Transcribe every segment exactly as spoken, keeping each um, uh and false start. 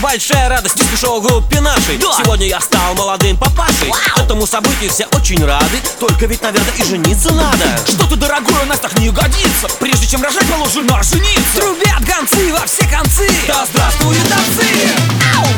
большая радость диско-шоу группе нашей. Да. Сегодня я стал молодым папашей. Вау. Этому событию все очень рады. Только ведь, наверное, и жениться надо. Что-то, дорогой, у нас так не годится. Прежде чем рожать, положено жениться. Трубят гонцы во все концы. Да здравствуют отцы! Ау!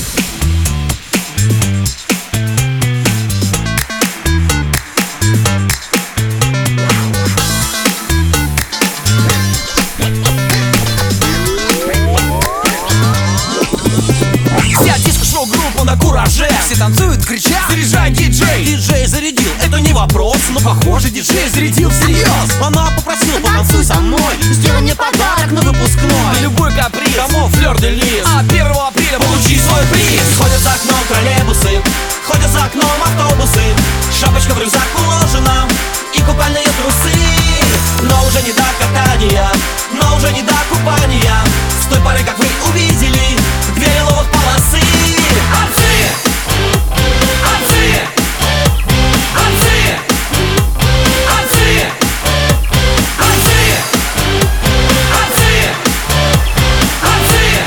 Группа на кураже. Все танцуют, кричат: заряжай, диджей! Диджей зарядил, это не вопрос. Но похоже, диджей зарядил всерьез. Она попросила: потанцуй со мной, сделай мне подарок на выпускной. Любой каприз, кому флёр-де-лиз. А первого апреля получи свой приз. Ходят за окном троллейбусы, ходят за окном автобусы. Шапочка в рюкзак уложена и купальные трусы. Но уже не до катания, но уже не до купания. С той поры, как вы увидели две лиловых полосы. Отцы! Отцы! Отцы! Отцы! Отцы! Отцы! Отцы!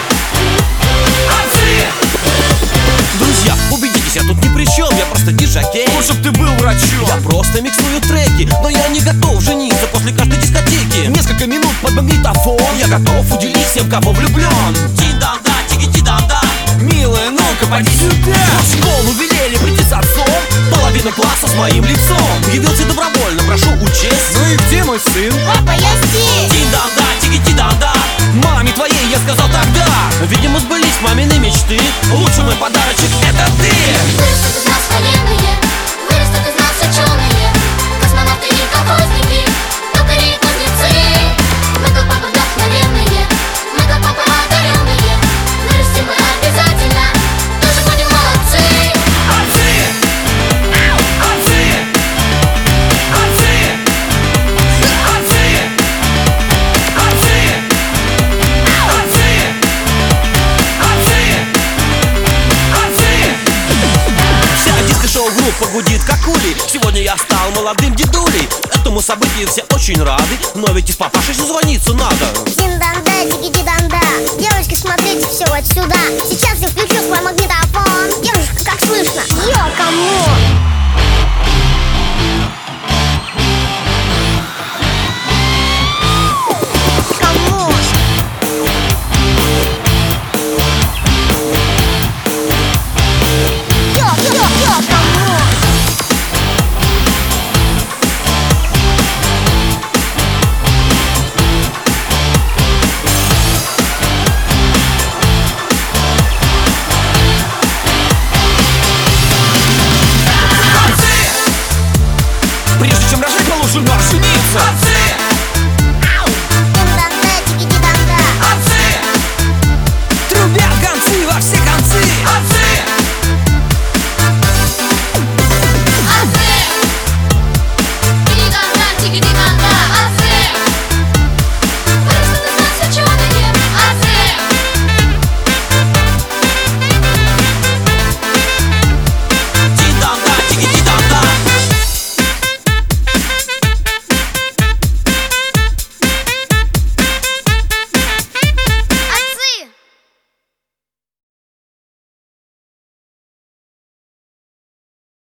Отцы! Друзья, убедитесь, я тут ни при чем, я просто диджокей. Лучше б ты был врачом. Я просто миксую треки, но я не готов жениться после каждой дискотеки. Несколько минут под магнитофон. Я готов уделить всем, кого влюблен. Тин-дан-да, тики-ти-дан-да. Милая, ну-ка, поди сюда. В школу велели прийти с отцом. Половина класса с моим лицом. Явился добровольно, прошу учесть. Ну и где мой сын? Папа, я здесь. Тин-дан-да, тики-ти-дан-да. Маме твоей я сказал тогда. Видимо, сбылись мамины мечты. Лучший мой подарочек — это ты. Вырастут из нас военные, вырастут из нас ученые, космонавты и колхозники, токари и кузнецы. Мы как папа вдохновенные, мы как папа одаренные. Вырастем мы обязательно, тоже будем молодцы. Отцы! Отцы! Отцы! Отцы! Отцы! Отцы! Отцы! Отцы! Вся диско-шоу-группа гудит как ули. Сегодня я стал молодым дедулей. Этому событию все очень рады. Но ведь и с папашей созвониться надо. Тин-дан-да, тики-ти-дан-да. Девочки, смотрите все вот сюда. Сейчас я включу свой магнитофон. Девушка, как слышно? Йо, кому? Прежде чем рожать, положено жениться.